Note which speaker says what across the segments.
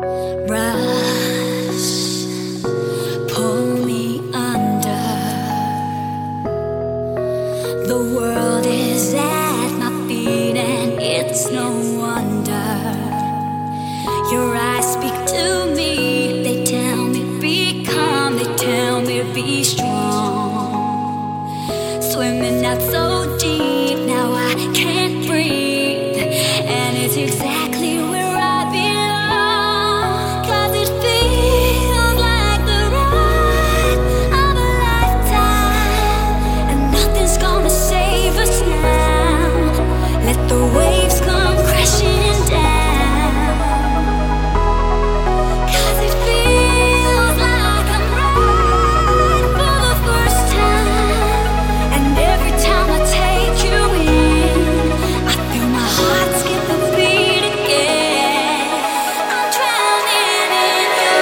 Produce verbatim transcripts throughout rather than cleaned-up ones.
Speaker 1: Rush, pull me under. The world is at my feet, and it's no wonder. Your eyes speak to me. They tell me be calm. They tell me be strong. Swimming out so deep, now I can't breathe, and it's exactly where I belong. 'Cause it feels like the ride of a lifetime, and nothing's gonna save us now. Let the waves come crashing down. 'Cause it feels like I'm right for the first time, and every time I take you in, I feel my heart skip a beat again. I'm drowning in your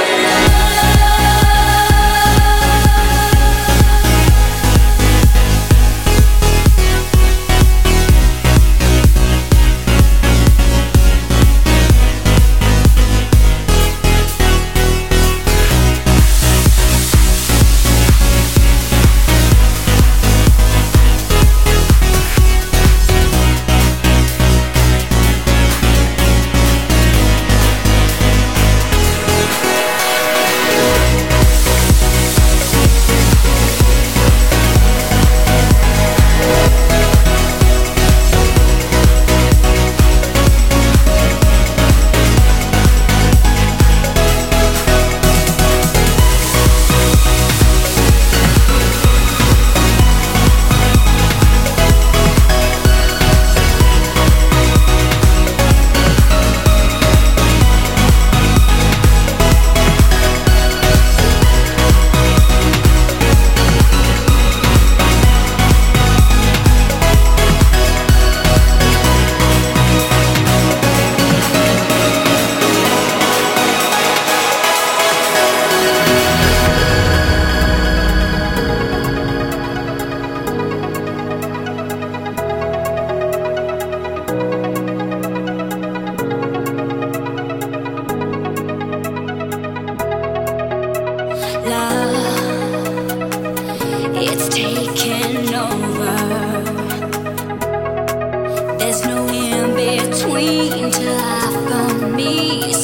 Speaker 1: it's taking over. There's no in between till I found me.